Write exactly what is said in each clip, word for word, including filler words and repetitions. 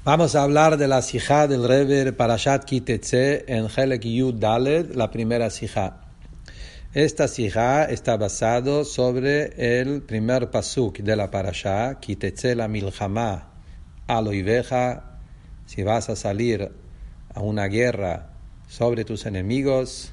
Vamos a hablar de la sijá del Rebbe Parashat Ki Tetzé en Helek Yud Daled, la primera sijá. Esta sijá está basado sobre el primer pasuk de la parashá, Ki Tetzé la milhamá al oiveja, si vas a salir a una guerra sobre tus enemigos.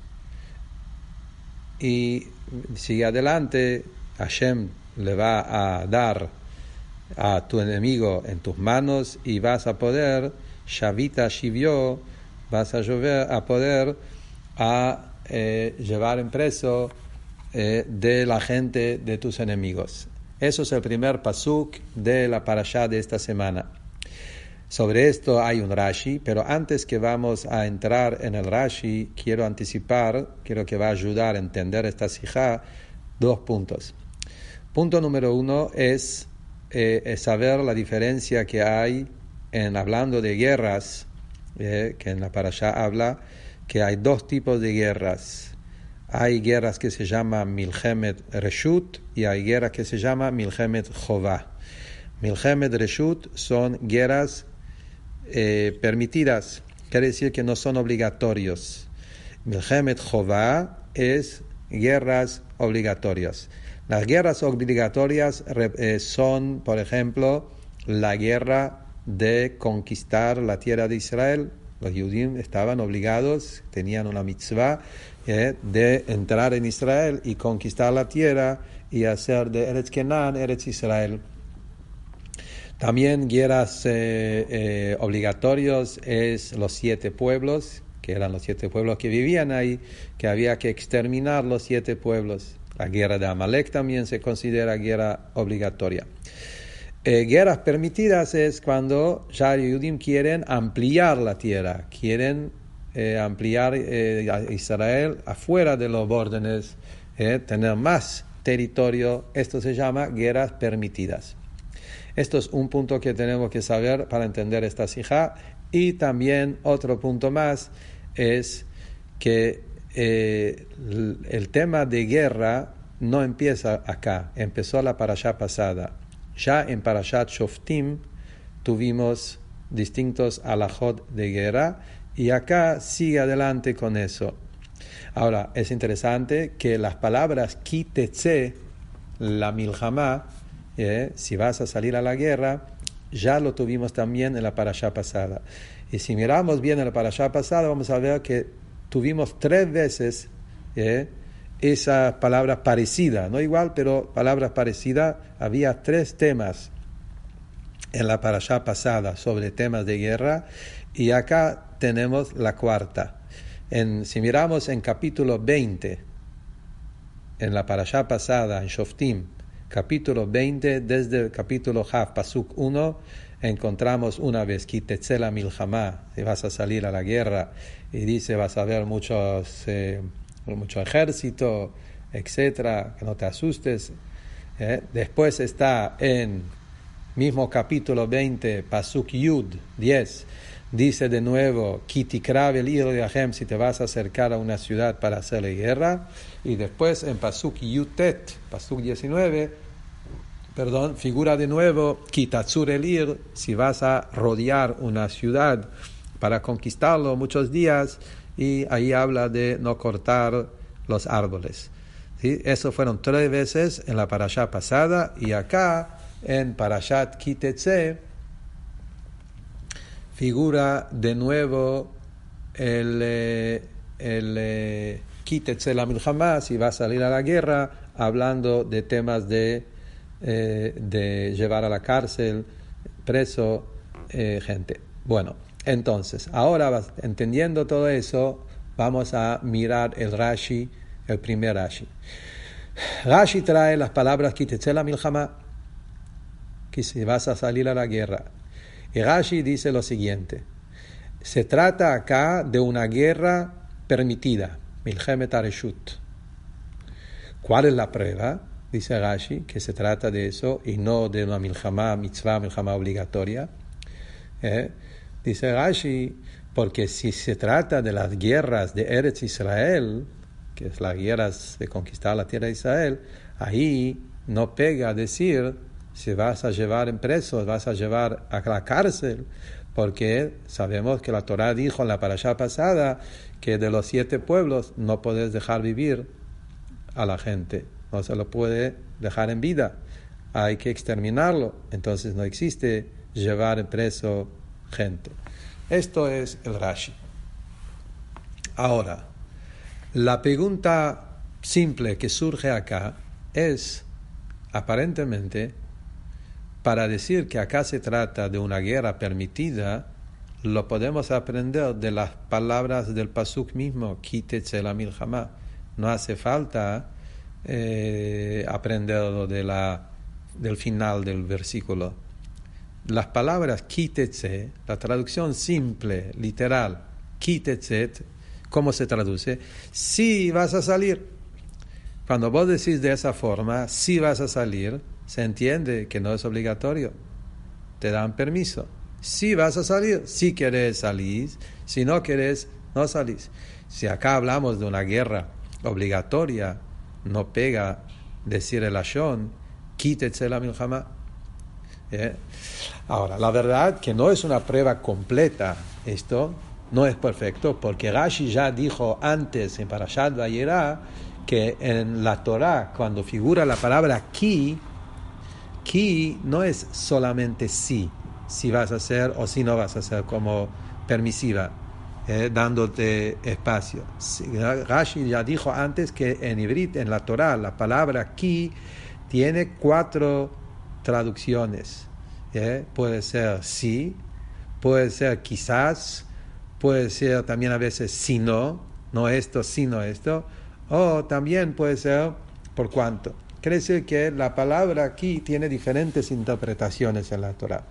Y sigue adelante, Hashem le va a dar a tu enemigo en tus manos y vas a poder, Shavita Shivyo, vas a, llover, a poder a eh, llevar en preso eh, de la gente de tus enemigos. Eso es el primer pasuk de la parashá de esta semana. Sobre esto hay un Rashi, pero antes que vamos a entrar en el Rashi, quiero anticipar, quiero que va a ayudar a entender esta sijá, dos puntos. Punto número uno es Eh, es saber la diferencia que hay en hablando de guerras, eh, que en la parashá habla que hay dos tipos de guerras. Hay guerras que se llaman Milchemet Reshut y hay guerras que se llaman Milchemet Chová. Milchemet Reshut son guerras eh, permitidas, quiere decir que no son obligatorios. Milchemet Chová es guerras obligatorias. Las guerras obligatorias eh, son, por ejemplo, la guerra de conquistar la tierra de Israel. Los judíos estaban obligados, tenían una mitzvah eh, de entrar en Israel y conquistar la tierra y hacer de Eretz Kenan, Eretz Israel. También guerras eh, eh, obligatorias es los siete pueblos, que eran los siete pueblos que vivían ahí, que había que exterminar los siete pueblos. La guerra de Amalek también se considera guerra obligatoria. Eh, guerras permitidas es cuando ya los judíos quieren ampliar la tierra, quieren eh, ampliar eh, a Israel afuera de los bordes, eh, tener más territorio. Esto se llama guerras permitidas. Esto es un punto que tenemos que saber para entender esta sijá. Y también otro punto más es que Eh, el, el tema de guerra no empieza acá, empezó la parashá pasada. Ya en Parashat Shoftim tuvimos distintos alajot de guerra y acá sigue adelante con eso. Ahora, es interesante que las palabras Ki Tetzé, la milhamá, eh, si vas a salir a la guerra, ya lo tuvimos también en la parashá pasada. Y si miramos bien en la parashá pasada, vamos a ver que tuvimos tres veces eh, esa palabra parecida, no igual, pero palabras parecidas. Había tres temas en la parashá pasada sobre temas de guerra y acá tenemos la cuarta. En, si miramos en capítulo veinte, en la parashá pasada, en Shoftim, capítulo veinte, desde el capítulo Hav, pasuk uno, encontramos una vez Ki Tetzé la milhamá, si vas a salir a la guerra, y dice vas a ver muchos eh, mucho ejército, etcétera, que no te asustes. Eh. Después está en mismo capítulo veinte, pasuk Yud diez, dice de nuevo Ki tikra vel ir leachem, si te vas a acercar a una ciudad para hacerle guerra. Y después en pasuk Yud tet, pasuk diecinueve, perdón, figura de nuevo Ki tatzur el ir, si vas a rodear una ciudad para conquistarlo muchos días, y ahí habla de no cortar los árboles. ¿Sí? Eso fueron tres veces en la parashá pasada, y acá en Parashat Ki Tetzé figura de nuevo el, el Ki Tetzé la milhamá, si va a salir a la guerra, hablando de temas de, eh, de llevar a la cárcel, preso, eh, gente. Bueno, entonces, ahora entendiendo todo eso, vamos a mirar el Rashi, el primer Rashi. Rashi trae las palabras Ki Tetzé la milhamá, que si vas a salir a la guerra. Y Rashi dice lo siguiente: se trata acá de una guerra permitida, Milchemet Reshut. ¿Cuál es la prueba? Dice Rashi, que se trata de eso y no de una milhamá, mitzvah, milhamá obligatoria. ¿Eh? Dice Rashi, porque si se trata de las guerras de Eretz Israel, que es las guerras de conquistar la tierra de Israel, ahí no pega decir si vas a llevar en presos, vas a llevar a la cárcel, porque sabemos que la Torá dijo en la parashá pasada que de los siete pueblos no puedes dejar vivir a la gente, no se lo puede dejar en vida, hay que exterminarlo, entonces no existe llevar en preso gente. Esto es el Rashi. Ahora, la pregunta simple que surge acá es, aparentemente, para decir que acá se trata de una guerra permitida, lo podemos aprender de las palabras del pasuk mismo, Ki tetzeh la milchama. No hace falta eh, aprenderlo de la, del final del versículo. Las palabras Ki tetzeh, la traducción simple, literal, Ki tetzeh, ¿cómo se traduce? Si vas a salir. Cuando vos decís de esa forma, si vas a salir, se entiende que no es obligatorio. Te dan permiso. Si vas a salir, si querés salís, si no querés, no salís. Si acá hablamos de una guerra obligatoria, no pega decir el ashon, quítese la milchama. ¿Eh? Ahora, la verdad que no es una prueba completa esto, no es perfecto, porque Rashi ya dijo antes en Parashat Vayera que en la Torah, cuando figura la palabra ki, ki no es solamente sí, si vas a hacer o si no vas a hacer, como permisiva, eh, dándote espacio. Rashi ya dijo antes que en ivrit, en la Torah, la palabra ki tiene cuatro traducciones. Eh, puede ser sí, puede ser quizás, puede ser también a veces si no, no esto, sino esto, o también puede ser por cuanto. Quiere decir que la palabra aquí tiene diferentes interpretaciones en la Torah.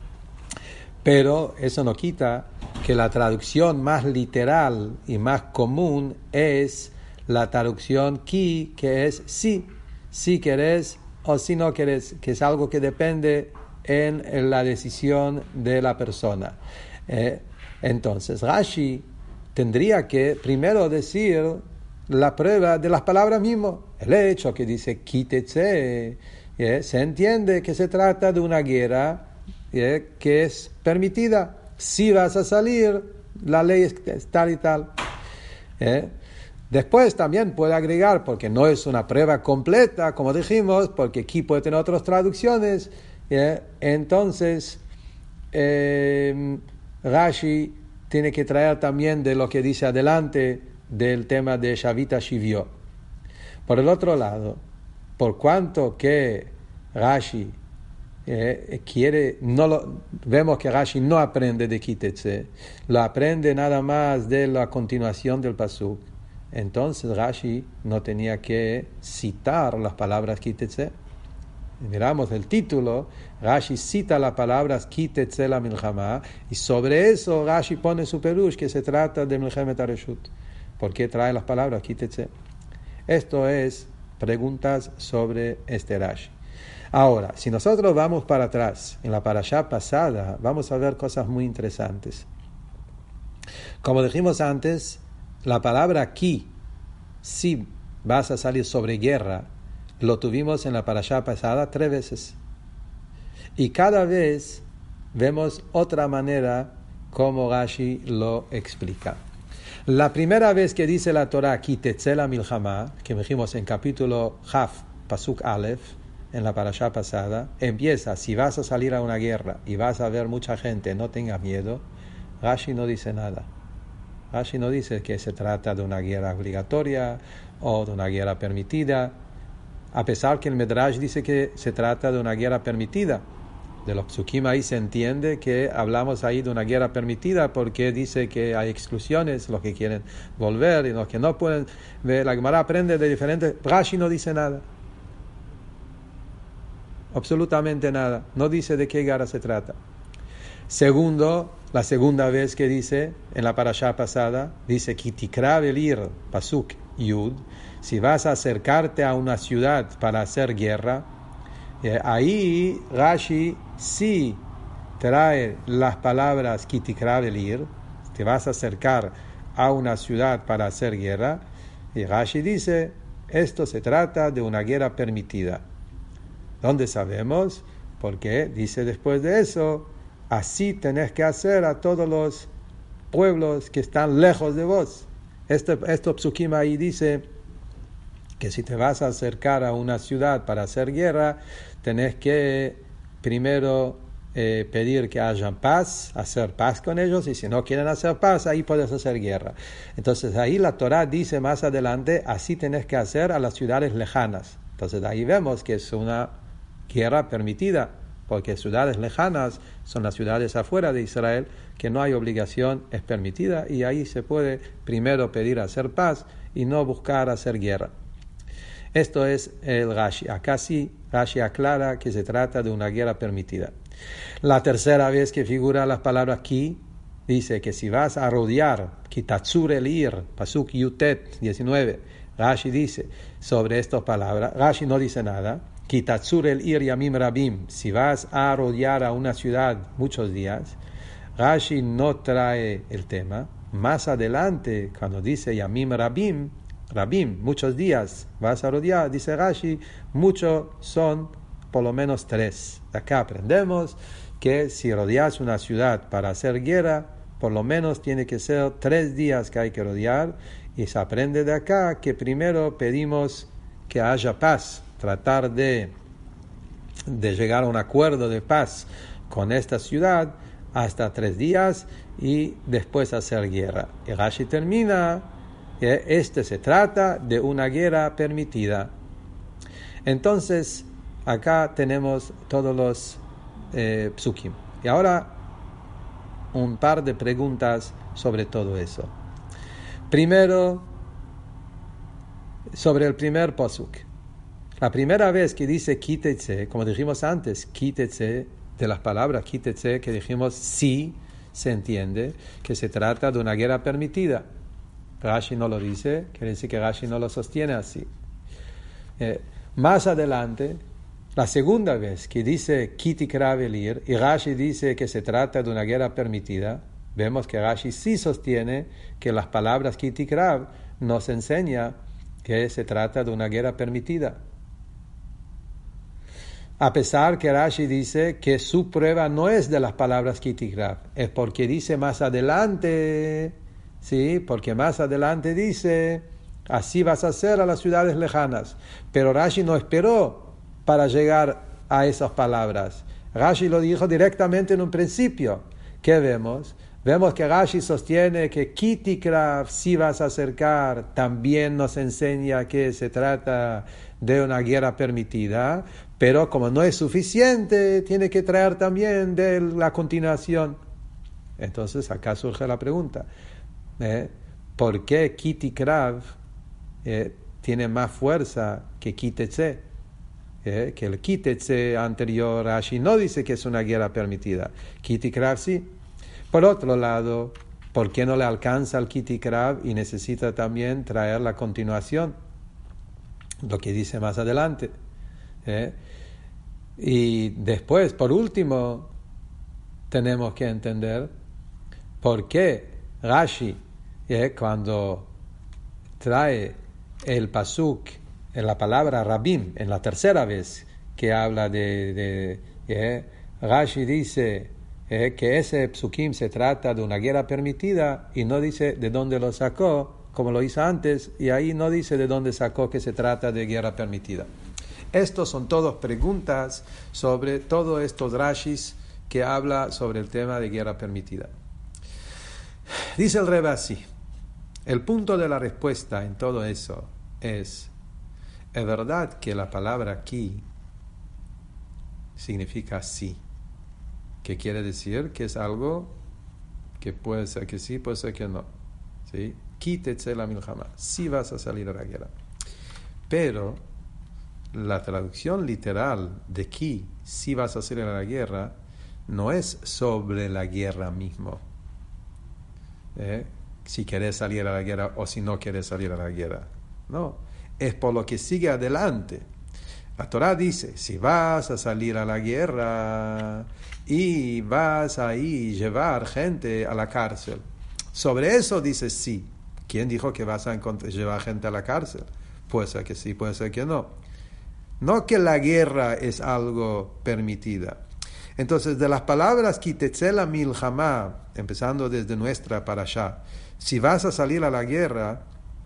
Pero eso no quita que la traducción más literal y más común es la traducción ki, que es sí, si querés o si no querés, que es algo que depende en, en la decisión de la persona. Eh, entonces, Rashi tendría que primero decir la prueba de las palabras mismas. El hecho que dice quítese, ¿eh? Se entiende que se trata de una guerra, ¿eh? Que es permitida. Si vas a salir, la ley es tal y tal. ¿Eh? Después también puede agregar, porque no es una prueba completa, como dijimos, porque aquí puede tener otras traducciones. ¿Eh? Entonces, eh, Rashi tiene que traer también de lo que dice adelante del tema de Shavita Shivyo. Por el otro lado, por cuanto que Rashi eh, quiere, no lo, vemos que Rashi no aprende de Kitetse, lo aprende nada más de la continuación del pasuk. Entonces Rashi no tenía que citar las palabras Kitetse. Miramos el título, Rashi cita las palabras Kitetse la milchama, y sobre eso Rashi pone su perush que se trata de Milchemet Hareshut. ¿Por qué trae las palabras Kitetse? Esto es preguntas sobre este Rashi. Ahora, si nosotros vamos para atrás, en la parashá pasada, vamos a ver cosas muy interesantes. Como dijimos antes, la palabra ki, si vas a salir sobre guerra, lo tuvimos en la parashá pasada tres veces. Y cada vez vemos otra manera como Rashi lo explica. La primera vez que dice la Torah, Ki tetzeh la milchama, que dijimos en capítulo Haf, Pasuk Aleph, en la parashá pasada, empieza, si vas a salir a una guerra y vas a ver mucha gente, no tengas miedo. Rashi no dice nada. Rashi no dice que se trata de una guerra obligatoria o de una guerra permitida, a pesar que el Medrash dice que se trata de una guerra permitida. De los psukim ahí se entiende que hablamos ahí de una guerra permitida, porque dice que hay exclusiones, los que quieren volver y los que no pueden. La Gemara aprende de diferentes. Rashi no dice nada, absolutamente nada, no dice de qué guerra se trata. Segundo, la segunda vez que dice en la parashá pasada, dice Kitikra velir, pasuk yud, si vas a acercarte a una ciudad para hacer guerra. Eh, ahí Rashi sí trae las palabras Kitikra velir, te vas a acercar a una ciudad para hacer guerra, y Rashi dice, esto se trata de una guerra permitida. ¿Dónde sabemos? Porque dice después de eso, así tenés que hacer a todos los pueblos que están lejos de vos. Este, esto psukim ahí dice que si te vas a acercar a una ciudad para hacer guerra, tenés que primero eh, pedir que haya paz, hacer paz con ellos, y si no quieren hacer paz, ahí puedes hacer guerra. Entonces ahí la Torá dice más adelante, así tenés que hacer a las ciudades lejanas. Entonces ahí vemos que es una guerra permitida, porque ciudades lejanas son las ciudades afuera de Israel, que no hay obligación, es permitida, y ahí se puede primero pedir hacer paz y no buscar hacer guerra. Esto es el Rashi. Acá sí, Rashi aclara que se trata de una guerra permitida. La tercera vez que figura las palabras ki, dice que si vas a rodear, kitatsur el ir, pasuk yutet diecinueve, Rashi dice sobre estas palabras, Rashi no dice nada, kitatsur el ir yamim rabim, si vas a rodear a una ciudad muchos días, Rashi no trae el tema. Más adelante, cuando dice yamim rabim, rabim, muchos días vas a rodear, dice Rashi, muchos son por lo menos tres. De acá aprendemos que si rodeas una ciudad para hacer guerra, por lo menos tiene que ser tres días que hay que rodear, y se aprende de acá que primero pedimos que haya paz, tratar de, de llegar a un acuerdo de paz con esta ciudad hasta tres días y después hacer guerra. Y Rashi termina que este se trata de una guerra permitida. Entonces, acá tenemos todos los eh, psukim. Y ahora, un par de preguntas sobre todo eso. Primero, sobre el primer pasuk. La primera vez que dice kitetse, como dijimos antes, kitetse, de las palabras kitetse que dijimos, sí se entiende que se trata de una guerra permitida. Rashi no lo dice, quiere decir que Rashi no lo sostiene así. Eh, más adelante, la segunda vez que dice Kitikrav elir, y Rashi dice que se trata de una guerra permitida, vemos que Rashi sí sostiene que las palabras Kitikrav nos enseña que se trata de una guerra permitida. A pesar que Rashi dice que su prueba no es de las palabras Kitikrav, es porque dice más adelante, sí, porque más adelante dice, así vas a hacer a las ciudades lejanas. Pero Rashi no esperó para llegar a esas palabras. Rashi lo dijo directamente en un principio. ¿Qué vemos? Vemos que Rashi sostiene que Kitikrav, si vas a acercar, también nos enseña que se trata de una guerra permitida, pero como no es suficiente, tiene que traer también de la continuación. Entonces acá surge la pregunta, ¿eh? ¿por qué Kitikrav eh, tiene más fuerza que Kitetse? ¿Eh? Que el Kitetse anterior, Rashi no dice que es una guerra permitida. Kitikrav sí. Por otro lado, ¿por qué no le alcanza al Kitikrav y necesita también traer la continuación? Lo que dice más adelante. ¿Eh? Y después, por último, tenemos que entender por qué Rashi, ¿eh? cuando trae el pasuk en la palabra rabim, en la tercera vez que habla de, de ¿eh? Rashi dice eh, que ese psukim se trata de una guerra permitida y no dice de dónde lo sacó, como lo hizo antes, y ahí no dice de dónde sacó que se trata de guerra permitida. Estos son todas preguntas sobre todos estos Rashis que habla sobre el tema de guerra permitida. Dice el Rebbe así, el punto de la respuesta en todo eso es, es verdad que la palabra aquí significa sí, que quiere decir que es algo que puede ser que sí, puede ser que no, ¿sí? Quítese la milhama, sí vas a salir a la guerra. Pero la traducción literal de ki, si vas a salir a la guerra, no es sobre la guerra mismo. ¿Eh? Si quieres salir a la guerra o si no quieres salir a la guerra. No, es por lo que sigue adelante. La Torá dice, si vas a salir a la guerra y vas a ir llevar gente a la cárcel. Sobre eso dice sí. ¿Quién dijo que vas a llevar gente a la cárcel? Puede ser que sí, puede ser que no. no que la guerra es algo permitida. Entonces, de las palabras Kitetze la milhamá, empezando desde nuestra parashá, si vas a salir a la guerra,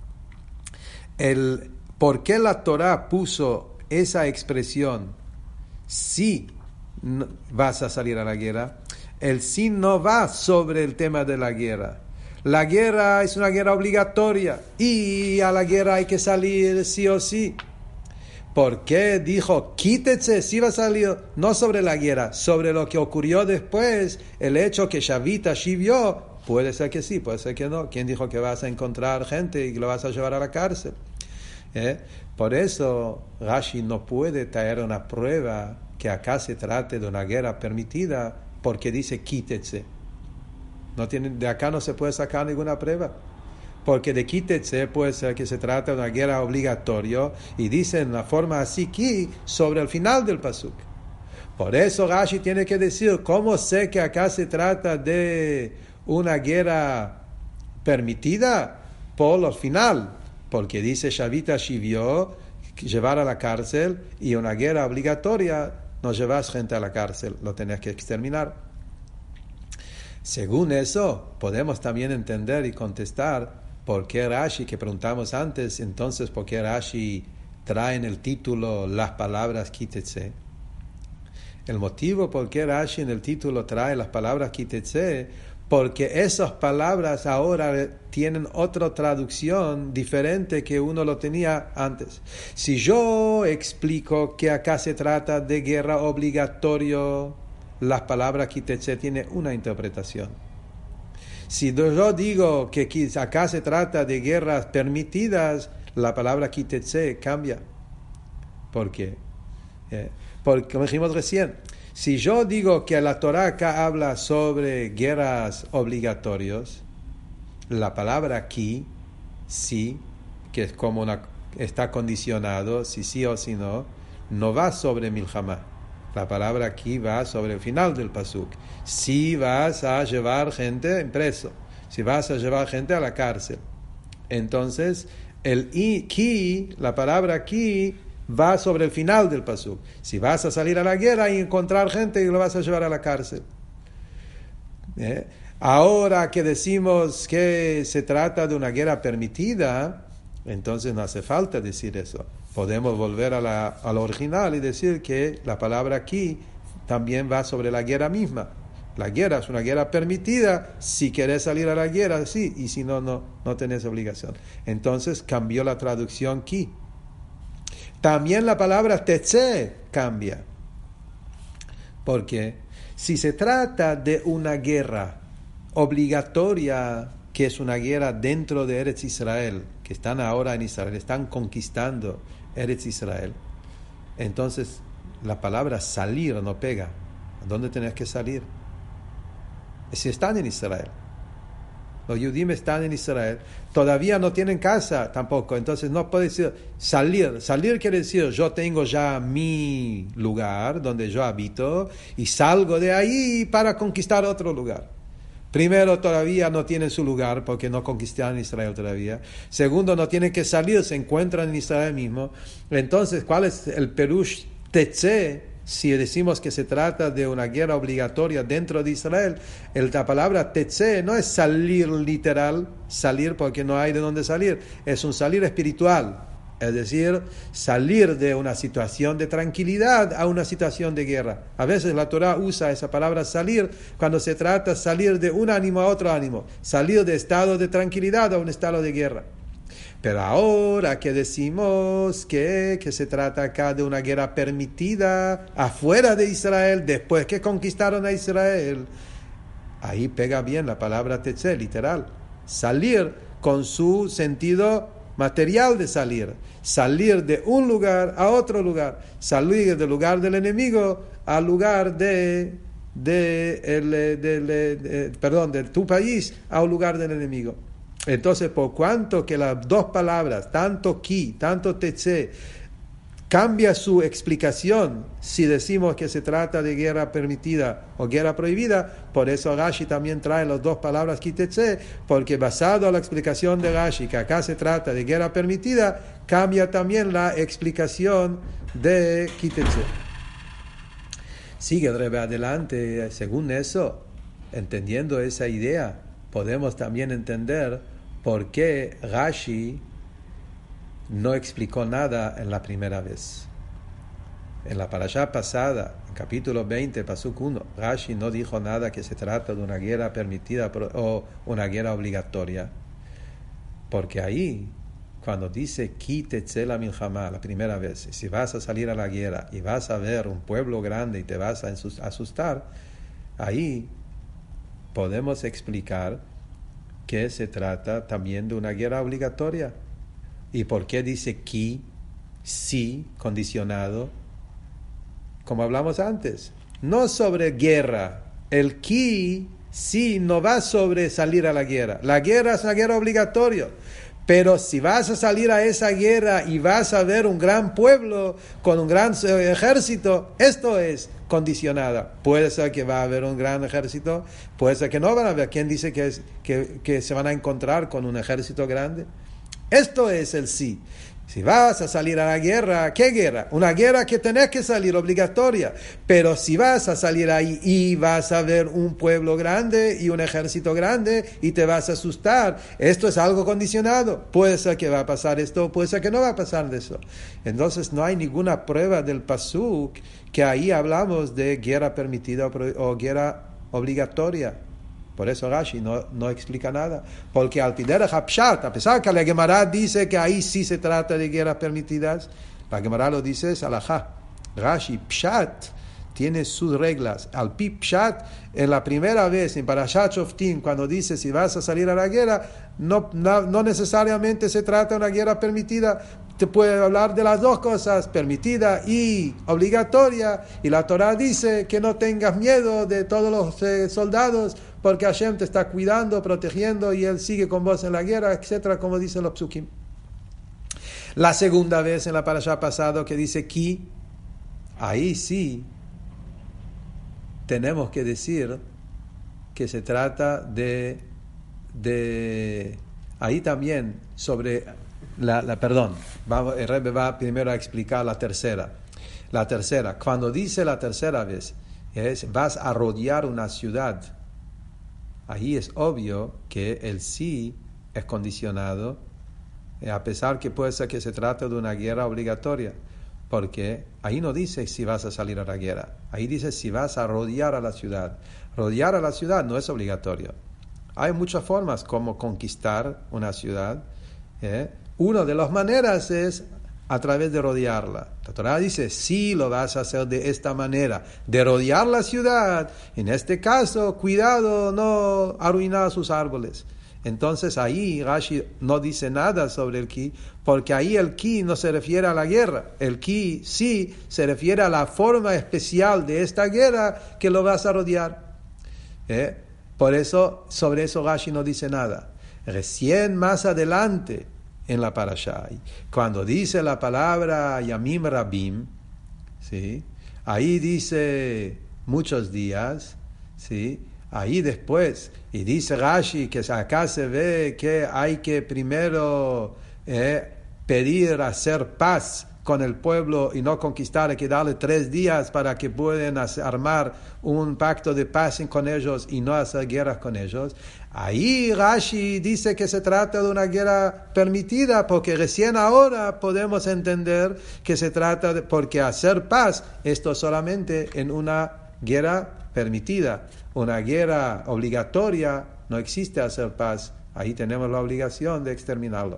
el por qué la Torah puso esa expresión, si vas a salir a la guerra, el sí no va sobre el tema de la guerra. La guerra es una guerra obligatoria y a la guerra hay que salir sí o sí. ¿Por qué dijo quítese si va a salir? No sobre la guerra, sobre lo que ocurrió después, el hecho que Shavita Shivió, puede ser que sí, puede ser que no. ¿Quién dijo que vas a encontrar gente y que lo vas a llevar a la cárcel? ¿Eh? Por eso Rashi no puede traer una prueba que acá se trate de una guerra permitida, porque dice quítese. No tiene, de acá no se puede sacar ninguna prueba. Porque de quítese puede ser que se trata de una guerra obligatoria y dice en la forma así que sobre el final del pasuk. Por eso Rashi tiene que decir, ¿cómo sé que acá se trata de una guerra permitida? Por el final. Porque dice Shavita Shivió, llevar a la cárcel, y una guerra obligatoria, no llevas gente a la cárcel, lo tenés que exterminar. Según eso, podemos también entender y contestar por qué Rashi, que preguntamos antes, entonces por qué Rashi trae en el título las palabras quítese. El motivo por qué Rashi en el título trae las palabras quítese, porque esas palabras ahora tienen otra traducción diferente que uno lo tenía antes. Si yo explico que acá se trata de guerra obligatoria, las palabras quítese tienen una interpretación. Si yo digo que acá se trata de guerras permitidas, la palabra quítese cambia. ¿Por qué? Eh, porque, como dijimos recién, si yo digo que la Torah acá habla sobre guerras obligatorias, la palabra aquí, sí, que es como una, está condicionado, si sí o si no, no va sobre milhamá. La palabra aquí va sobre el final del pasuk. Si vas a llevar gente preso, si vas a llevar gente a la cárcel. Entonces, el i, ki, la palabra aquí, va sobre el final del pasuk. Si vas a salir a la guerra y encontrar gente y lo vas a llevar a la cárcel. ¿Eh? Ahora que decimos que se trata de una guerra permitida, entonces no hace falta decir eso. Podemos volver a la, a lo original y decir que la palabra aquí también va sobre la guerra misma. La guerra es una guerra permitida, si querés salir a la guerra, sí, y si no, no, no tenés obligación. Entonces cambió la traducción aquí. También la palabra tetze cambia. Porque si se trata de una guerra obligatoria, que es una guerra dentro de Eretz Israel, que están ahora en Israel, están conquistando Eretz Israel, entonces la palabra salir no pega. ¿A dónde tenés que salir? Si están en Israel. Los judíos están en Israel, todavía no tienen casa tampoco, entonces no puede decir salir. Salir quiere decir yo tengo ya mi lugar donde yo habito y salgo de ahí para conquistar otro lugar. Primero, todavía no tienen su lugar porque no conquistaron Israel todavía. Segundo, no tienen que salir, se encuentran en Israel mismo. Entonces, ¿cuál es el perush tetze? Si decimos que se trata de una guerra obligatoria dentro de Israel, la palabra tetze no es salir literal, salir porque no hay de dónde salir, es un salir espiritual. Es decir, salir de una situación de tranquilidad a una situación de guerra. A veces la Torah usa esa palabra salir cuando se trata de salir de un ánimo a otro ánimo, salir de estado de tranquilidad a un estado de guerra. Pero ahora que decimos que, que se trata acá de una guerra permitida afuera de Israel, después que conquistaron a Israel, ahí pega bien la palabra tetze, literal. Salir con su sentido material de salir. Salir de un lugar a otro lugar. Salir del lugar del enemigo al lugar de, de, el, de, de, de perdón, de tu país a un lugar del enemigo. Entonces, por cuanto que las dos palabras, tanto ki, tanto tetze, cambia su explicación si decimos que se trata de guerra permitida o guerra prohibida. Por eso Rashi también trae las dos palabras kitetse, porque basado en la explicación de Rashi, que acá se trata de guerra permitida, cambia también la explicación de kitetse. Sigue el Rebbe adelante. Según eso, entendiendo esa idea, podemos también entender por qué Rashi no explicó nada en la primera vez. En la parashá pasada, en capítulo veinte, pasuk uno, Rashi no dijo nada que se trata de una guerra permitida o una guerra obligatoria. Porque ahí, cuando dice Ki tetze la milhamá, la primera vez, si vas a salir a la guerra y vas a ver un pueblo grande y te vas a asustar, ahí podemos explicar que se trata también de una guerra obligatoria. ¿Y por qué dice ki, sí, condicionado? Como hablamos antes, no sobre guerra. El ki, sí, no va sobre salir a la guerra. La guerra es una guerra obligatoria. Pero si vas a salir a esa guerra y vas a ver un gran pueblo con un gran ejército, esto es condicionada. Puede ser que va a haber un gran ejército, puede ser que no van a haber. ¿Quién dice que, es, que, que se van a encontrar con un ejército grande? Esto es el sí. Si vas a salir a la guerra, ¿qué guerra? Una guerra que tenés que salir, obligatoria. Pero si vas a salir ahí y vas a ver un pueblo grande y un ejército grande y te vas a asustar, esto es algo condicionado. Puede ser que va a pasar esto, puede ser que no va a pasar de eso. Entonces no hay ninguna prueba del pasuk que ahí hablamos de guerra permitida o guerra obligatoria. Por eso Rashi no, no explica nada. Porque al Piderech HaPshat, a pesar que la Gemara dice que ahí sí se trata de guerras permitidas, la Gemara lo dice es alajá. Rashi Pshat tiene sus reglas. Al pi Pshat, en la primera vez en Parashat Shoftim, cuando dice si vas a salir a la guerra, no, no, no necesariamente se trata de una guerra permitida. Te puede hablar de las dos cosas, permitida y obligatoria. Y la Torah dice que no tengas miedo de todos los eh, soldados, porque Hashem te está cuidando, protegiendo, y Él sigue con vos en la guerra, etcétera, como dicen los psukim. La segunda vez en la parashá pasado que dice ki, ahí sí tenemos que decir que se trata de, de ahí también sobre la, la perdón, vamos, el Rebbe va primero a explicar la tercera. La tercera, cuando dice la tercera vez, es vas a rodear una ciudad. Ahí es obvio que el sí es condicionado, a pesar que puede ser que se trate de una guerra obligatoria, porque ahí no dice si vas a salir a la guerra, ahí dice si vas a rodear a la ciudad. Rodear a la ciudad no es obligatorio. Hay muchas formas como conquistar una ciudad. ¿eh? Una de las maneras es a través de rodearla. La Torah dice, sí lo vas a hacer de esta manera, de rodear la ciudad. En este caso, cuidado, no arruinar sus árboles. Entonces ahí Rashi no dice nada sobre el ki, porque ahí el ki no se refiere a la guerra. El ki sí se refiere a la forma especial de esta guerra que lo vas a rodear. ¿Eh? Por eso, sobre eso Rashi no dice nada. Recién más adelante, en la parashá, cuando dice la palabra Yamim Rabim, ¿sí? Ahí dice muchos días, ¿sí? Ahí después, y dice Rashi que acá se ve que hay que primero eh, pedir hacer paz con el pueblo y no conquistar, hay que darle tres días para que puedan hacer, armar un pacto de paz con ellos y no hacer guerras con ellos. Ahí Rashi dice que se trata de una guerra permitida, porque recién ahora podemos entender que se trata de, porque hacer paz, esto solamente en una guerra permitida. Una guerra obligatoria no existe hacer paz, ahí tenemos la obligación de exterminarlo.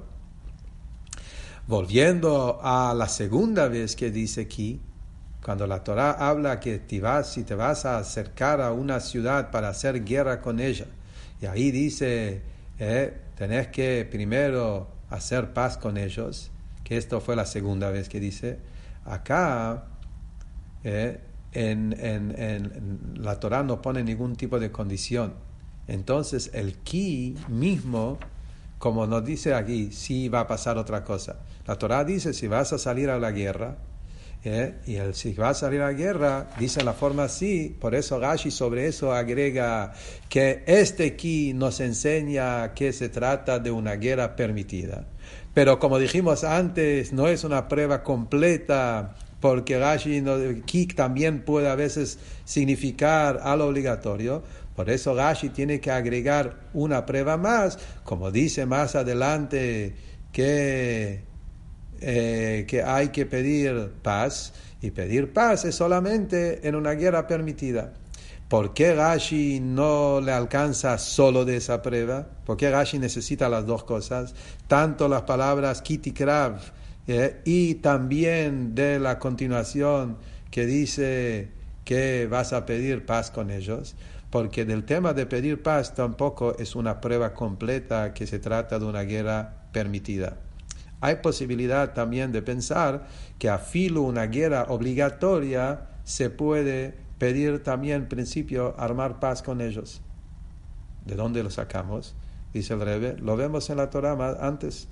Volviendo a la segunda vez que dice aquí, cuando la Torah habla que te vas, si te vas a acercar a una ciudad para hacer guerra con ella, y ahí dice, eh, tenés que primero hacer paz con ellos, que esto fue la segunda vez que dice, acá eh, en, en, en la Torah no pone ningún tipo de condición. Entonces el ki mismo, como nos dice aquí, sí va a pasar otra cosa. La Torah dice, si vas a salir a la guerra ¿eh? Y el, si va a salir a la guerra, dice la forma así, por eso Rashi sobre eso agrega que este ki nos enseña que se trata de una guerra permitida. Pero como dijimos antes, no es una prueba completa, porque Rashi, no, ki también puede a veces significar algo obligatorio. Por eso Rashi tiene que agregar una prueba más, como dice más adelante que... Eh, que hay que pedir paz, y pedir paz es solamente en una guerra permitida. ¿Por qué Rashi no le alcanza solo de esa prueba? ¿Por qué Rashi necesita las dos cosas? Tanto las palabras kitikrav eh, y también de la continuación que dice que vas a pedir paz con ellos, porque del tema de pedir paz tampoco es una prueba completa que se trata de una guerra permitida. Hay posibilidad también de pensar que a filo una guerra obligatoria se puede pedir también en principio armar paz con ellos. ¿De dónde lo sacamos? Dice el Rebbe, lo vemos en la Torah antes.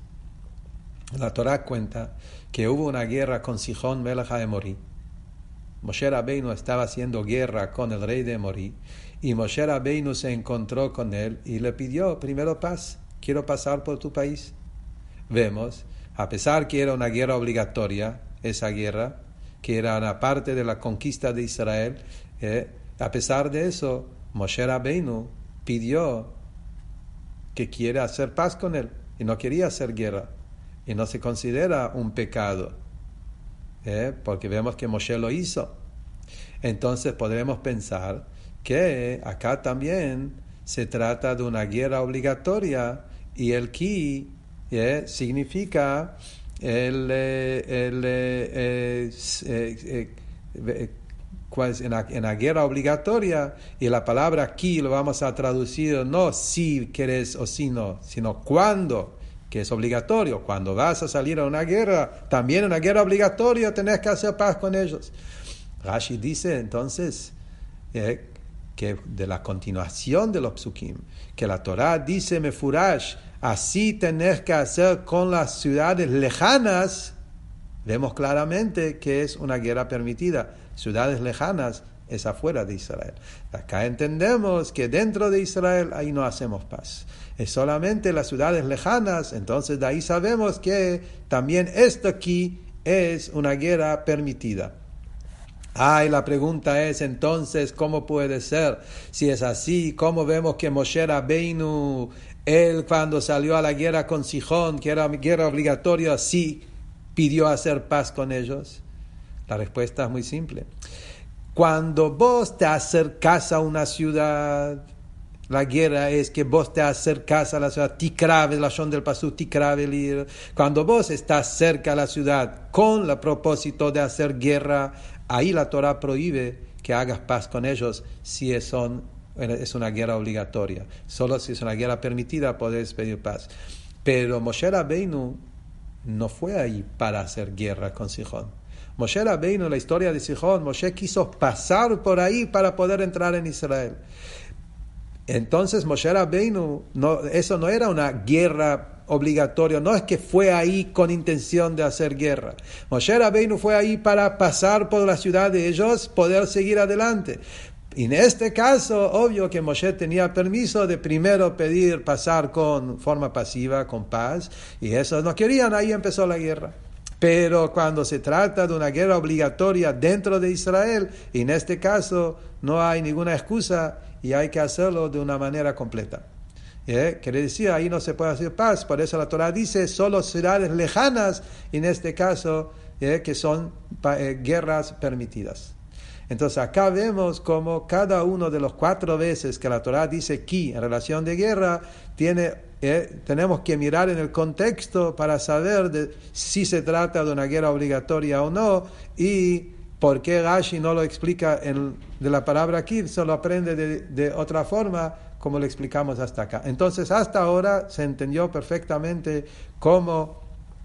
La Torah cuenta que hubo una guerra con Sihón, Melech HaEmorí. Moshe Rabbeinu estaba haciendo guerra con el rey de Emorí, y Moshe Rabbeinu se encontró con él y le pidió primero paz. Quiero pasar por tu país. Vemos, a pesar que era una guerra obligatoria, esa guerra, que era una parte de la conquista de Israel, eh, a pesar de eso, Moshe Rabbeinu pidió que quiere hacer paz con él, y no quería hacer guerra, y no se considera un pecado, eh, porque vemos que Moshe lo hizo. Entonces podremos pensar que acá también se trata de una guerra obligatoria, y el ki Yeah, significa el, el, eh, eh, eh, en, la, en la guerra obligatoria, y la palabra aquí lo vamos a traducir no si querés o si no, sino cuando, que es obligatorio. Cuando vas a salir a una guerra, también una guerra obligatoria, tenés que hacer paz con ellos. Rashi dice entonces eh, que de la continuación de los psukim, que la Torah dice mefurash, así tenés que hacer con las ciudades lejanas. Vemos claramente que es una guerra permitida. Ciudades lejanas es afuera de Israel. Acá entendemos que dentro de Israel ahí no hacemos paz. Es solamente las ciudades lejanas. Entonces de ahí sabemos que también esto aquí es una guerra permitida. Ah, y la pregunta es entonces, ¿cómo puede ser? Si es así, ¿cómo vemos que Moshe Rabbeinu, él cuando salió a la guerra con Sihón, que era guerra obligatoria, sí pidió hacer paz con ellos? La respuesta es muy simple. Cuando vos te acercás a una ciudad, la guerra es que vos te acercás a la ciudad, tikrav, la shon del pasú, tikrav elir. Cuando vos estás cerca a la ciudad con el propósito de hacer guerra, ahí la Torah prohíbe que hagas paz con ellos si son, es una guerra obligatoria. Solo si es una guerra permitida podés pedir paz. Pero Moshe Rabbeinu no fue ahí para hacer guerra con Sihón. Moshe Rabbeinu, la historia de Sihón, Moshe quiso pasar por ahí para poder entrar en Israel. Entonces Moshe Rabbeinu, no, eso no era una guerra obligatoria, no es que fue ahí con intención de hacer guerra. Moshe Rabbeinu fue ahí para pasar por la ciudad de ellos, poder seguir adelante. Y en este caso, obvio que Moshe tenía permiso de primero pedir pasar con forma pasiva, con paz, y esos no querían, ahí empezó la guerra. Pero cuando se trata de una guerra obligatoria dentro de Israel, y en este caso no hay ninguna excusa, y hay que hacerlo de una manera completa. ¿Eh? Quiere decir, ahí no se puede hacer paz. Por eso la Torah dice, solo ciudades lejanas, en este caso, ¿eh? que son eh, guerras permitidas. Entonces acá vemos como cada uno de los cuatro veces que la Torah dice ki en relación de guerra, tiene, eh, tenemos que mirar en el contexto para saber de, si se trata de una guerra obligatoria o no, y por qué Rashi no lo explica en, de la palabra aquí, solo aprende de, de otra forma, como lo explicamos hasta acá. Entonces hasta ahora se entendió perfectamente cómo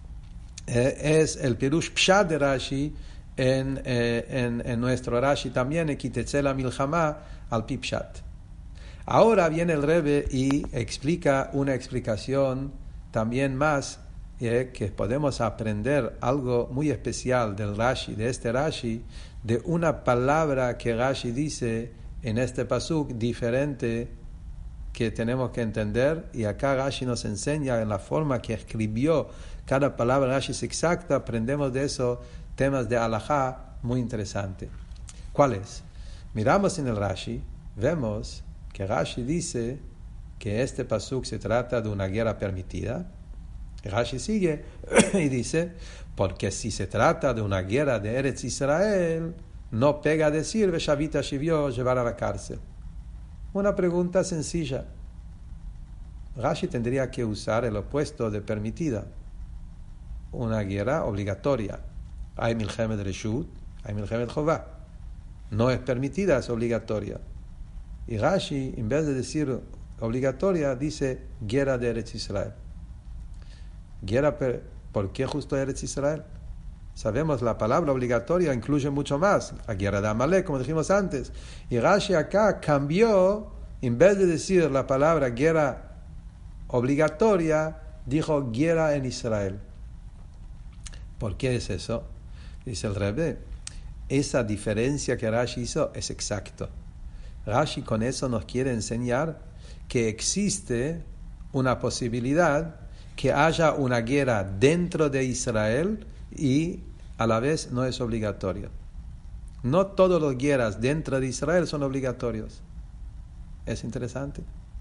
eh, es el Pirush Pshat de Rashi en, eh, en, en nuestro Rashi también, Ekitetze la Milchama al Pi Pshat. Ahora viene el Rebbe y explica una explicación también más eh, que podemos aprender algo muy especial del Rashi, de este Rashi, de una palabra que Rashi dice en este pasuk diferente que tenemos que entender, y acá Rashi nos enseña en la forma que escribió cada palabra. Rashi es exacta, aprendemos de eso temas de halajá muy interesantes. ¿Cuáles? Miramos en el Rashi, vemos que Rashi dice que este pasuk se trata de una guerra permitida. Y Rashi sigue y dice, porque si se trata de una guerra de Eretz Israel, no pega a decir Veshavita Shivyo, llevar a la cárcel. Una pregunta sencilla. Rashi tendría que usar el opuesto de permitida. Una guerra obligatoria. Hay Milchemet Reshut, hay Milchemet Chová. No es permitida, es obligatoria. Y Rashi, en vez de decir obligatoria, dice guerra de Eretz Israel. Guerra, per, ¿por qué justo Eretz Israel? Sabemos, la palabra obligatoria incluye mucho más. La guerra de Amalek, como dijimos antes. Y Rashi acá cambió, en vez de decir la palabra guerra obligatoria, dijo guerra en Israel. ¿Por qué es eso? Dice el Rebbe, esa diferencia que Rashi hizo es exacto. Rashi con eso nos quiere enseñar que existe una posibilidad que haya una guerra dentro de Israel y a la vez no es obligatorio. No todas las guerras dentro de Israel son obligatorios. Es interesante.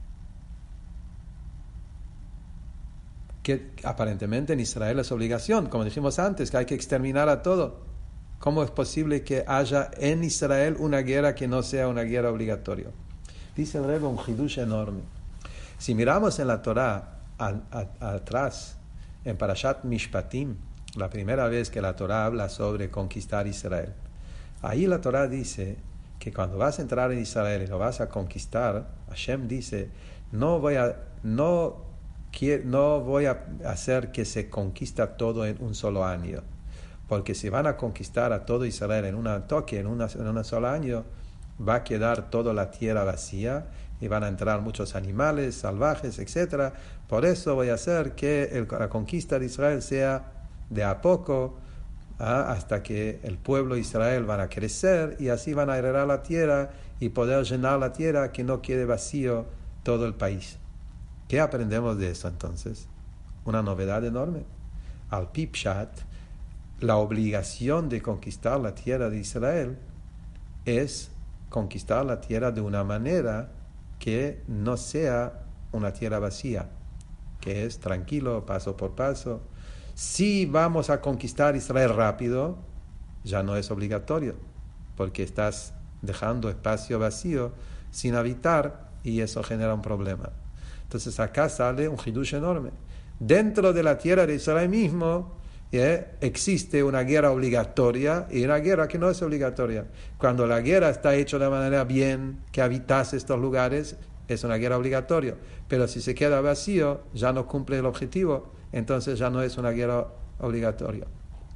Que aparentemente en Israel es obligación, como dijimos antes, que hay que exterminar a todo. ¿Cómo es posible que haya en Israel una guerra que no sea una guerra obligatoria? Dice el Rebbe un hidush enorme. Si miramos en la Torah a, a, a, atrás, en Parashat Mishpatim, la primera vez que la Torah habla sobre conquistar Israel, ahí la Torah dice que cuando vas a entrar en Israel y lo vas a conquistar, Hashem dice, no voy a, no, no voy a hacer que se conquista todo en un solo año. Porque si van a conquistar a todo Israel en un toque, en, una, en un solo año, va a quedar toda la tierra vacía y van a entrar muchos animales salvajes, etcétera. Por eso voy a hacer que el, la conquista de Israel sea de a poco, ¿ah? hasta que el pueblo de Israel van a crecer y así van a heredar la tierra y poder llenar la tierra, que no quede vacío todo el país. ¿Qué aprendemos de eso entonces? Una novedad enorme. Al Pipshat, la obligación de conquistar la tierra de Israel es conquistar la tierra de una manera que no sea una tierra vacía, que es tranquilo, paso por paso. Si vamos a conquistar Israel rápido, ya no es obligatorio, porque estás dejando espacio vacío sin habitar y eso genera un problema. Entonces acá sale un hidush enorme. Dentro de la tierra de Israel mismo, ¿Eh? existe una guerra obligatoria y una guerra que no es obligatoria. Cuando la guerra está hecha de manera bien, que habitas estos lugares, es una guerra obligatoria. Pero si se queda vacío, ya no cumple el objetivo, entonces ya no es una guerra obligatoria.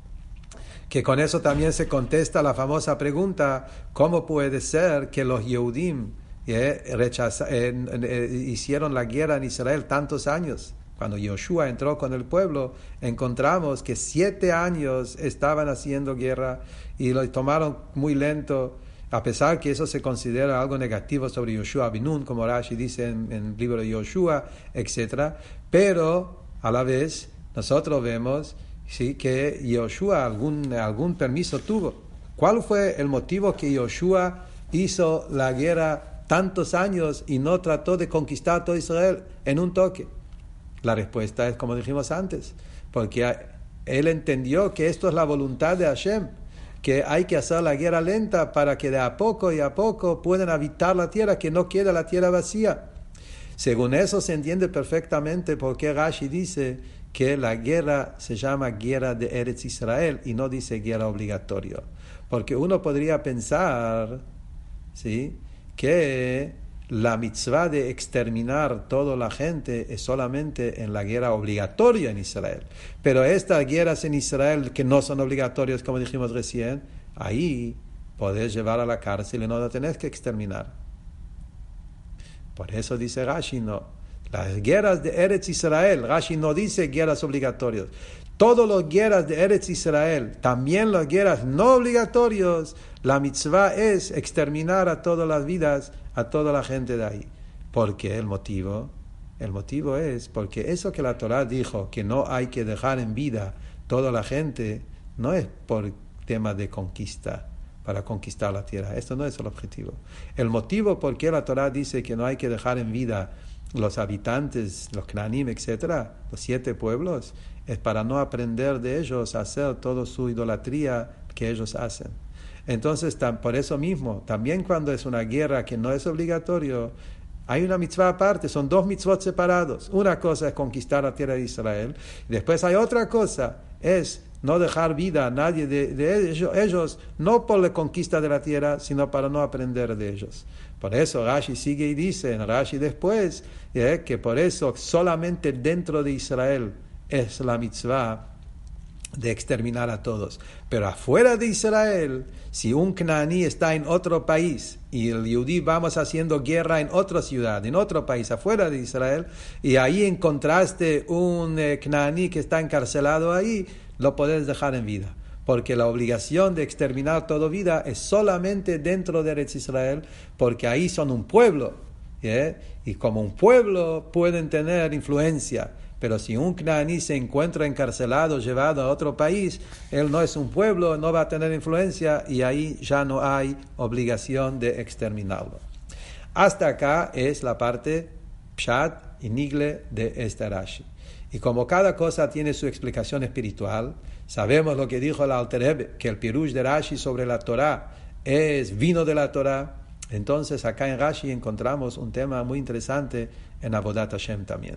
Que con eso también se contesta la famosa pregunta, ¿cómo puede ser que los Yehudim eh, rechaza, eh, eh, hicieron la guerra en Israel tantos años? Cuando Yoshua entró con el pueblo, encontramos que siete años estaban haciendo guerra y lo tomaron muy lento, a pesar que eso se considera algo negativo sobre Yoshua Binun, como Rashi dice en, en el libro de Yoshua, etcétera. Pero a la vez nosotros vemos sí, que Yoshua algún, algún permiso tuvo. ¿Cuál fue el motivo que Yoshua hizo la guerra tantos años y no trató de conquistar todo Israel en un toque? La respuesta es como dijimos antes, porque él entendió que esto es la voluntad de Hashem, que hay que hacer la guerra lenta para que de a poco y a poco puedan habitar la tierra, que no quede la tierra vacía. Según eso se entiende perfectamente por qué Rashi dice que la guerra se llama guerra de Eretz Israel y no dice guerra obligatoria. Porque uno podría pensar, ¿sí?, que la mitzvah de exterminar toda la gente es solamente en la guerra obligatoria en Israel. Pero estas guerras en Israel que no son obligatorias, como dijimos recién, ahí podés llevar a la cárcel y no la tenés que exterminar. Por eso dice Rashi, no. Las guerras de Eretz Israel, Rashi no dice guerras obligatorias. Todas las guerras de Eretz Israel, también las guerras no obligatorias, la mitzvah es exterminar a todas las vidas, a toda la gente de ahí. ¿Por qué? El motivo, el motivo es porque eso que la Torah dijo, que no hay que dejar en vida toda la gente, no es por tema de conquista, para conquistar la tierra. Esto no es el objetivo. El motivo por qué la Torah dice que no hay que dejar en vida los habitantes, los Knanim, etcétera, los siete pueblos, es para no aprender de ellos a hacer toda su idolatría que ellos hacen. Entonces, por eso mismo, también cuando es una guerra que no es obligatorio, hay una mitzvah aparte, son dos mitzvot separados. Una cosa es conquistar la tierra de Israel, y después hay otra cosa, es no dejar vida a nadie de, de ellos, ellos, no por la conquista de la tierra, sino para no aprender de ellos. Por eso Rashi sigue y dice, en Rashi después, eh, que por eso solamente dentro de Israel es la mitzvah de exterminar a todos. Pero afuera de Israel, si un Knaní está en otro país y el Yehudí vamos haciendo guerra en otra ciudad, en otro país afuera de Israel, y ahí encontraste un eh, Knaní que está encarcelado ahí, lo podés dejar en vida. Porque la obligación de exterminar toda vida es solamente dentro de Eretz Israel, porque ahí son un pueblo, ¿eh? Y como un pueblo pueden tener influencia. Pero si un Knaní se encuentra encarcelado, llevado a otro país, él no es un pueblo, no va a tener influencia y ahí ya no hay obligación de exterminarlo. Hasta acá es la parte Pshat y Nigle de este Rashi. Y como cada cosa tiene su explicación espiritual, sabemos lo que dijo el Alter Rebbe, que el Pirush de Rashi sobre la Torah es vino de la Torah. Entonces acá en Rashi encontramos un tema muy interesante en Avodat Hashem también.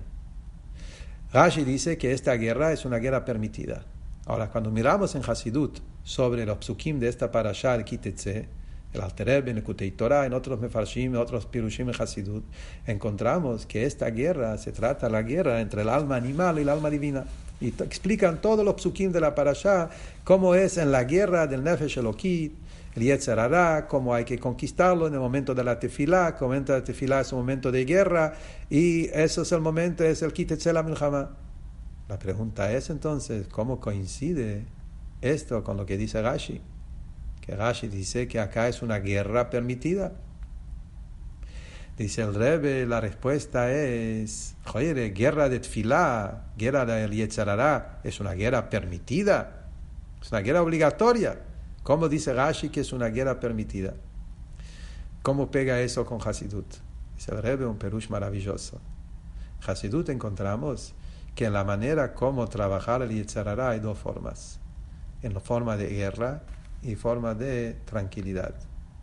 Rashi dice que esta guerra es una guerra permitida. Ahora, cuando miramos en Hasidut sobre los psukim de esta parashá, el Kitetse, el Alter Rebbe, en el Kutei Torah, en otros mefarshim, en otros pirushim en Hasidut, encontramos que esta guerra se trata de la guerra entre el alma animal y el alma divina. Y t- explican todos los psukim de la parashá, cómo es en la guerra del Nefesh Elokit, el Yetzer Hara, cómo hay que conquistarlo en el momento de la tefilá, que el momento de la tefilá es un momento de guerra, y eso es el momento, es el Kitetze la Milchama. La pregunta es entonces, ¿cómo coincide esto con lo que dice Rashi? Que Rashi dice que acá es una guerra permitida. Dice el Rebbe, la respuesta es, joder, guerra de tefilá, guerra del Yetzer Hara, es una guerra permitida, es una guerra obligatoria. ¿Cómo dice Rashi que es una guerra permitida? ¿Cómo pega eso con Hasidut? Dice el Rebbe un perush maravilloso. En Hasidut encontramos que en la manera como trabajar el Yetzer Hara hay dos formas. En la forma de guerra y forma de tranquilidad.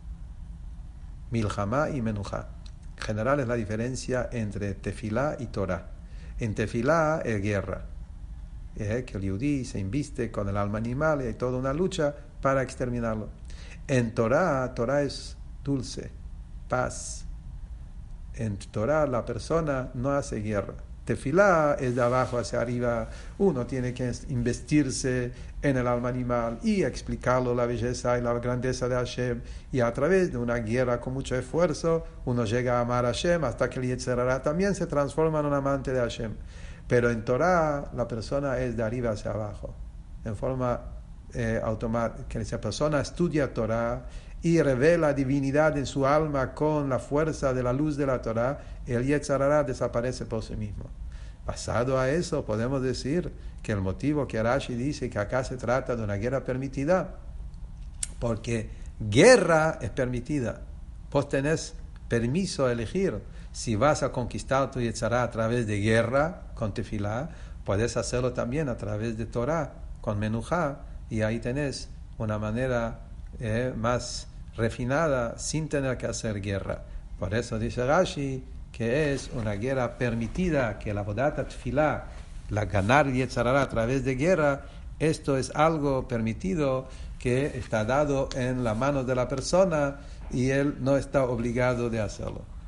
Milchama y Menuja. En general es la diferencia entre tefilá y Torah. En tefilá es guerra. Eh, que el Yehudí se inviste con el alma animal y hay toda una lucha para exterminarlo. En Torah, Torah es dulce, paz. En Torah la persona no hace guerra. Tefilá es de abajo hacia arriba. Uno tiene que investirse en el alma animal y explicarlo la belleza y la grandeza de Hashem. Y a través de una guerra con mucho esfuerzo, uno llega a amar a Hashem hasta que el Yetzer Hara también se transforma en un amante de Hashem. Pero en Torah la persona es de arriba hacia abajo. En forma eh, automática, que esa persona estudia Torah y revela divinidad en su alma con la fuerza de la luz de la Torah, el Yetzer Hara desaparece por sí mismo. Basado a eso, podemos decir que el motivo que Rashi dice que acá se trata de una guerra permitida, porque guerra es permitida. Vos tenés permiso a elegir si vas a conquistar tu Yetzer Hara a través de guerra, con tefilá, puedes hacerlo también a través de Torah, con Menujá, y ahí tenés una manera eh, más refinada, sin tener que hacer guerra. Por eso dice Rashi que es una guerra permitida, que la Avodat Tefilá, la ganar Yetzer Hara a través de guerra, esto es algo permitido que está dado en la mano de la persona y él no está obligado de hacerlo.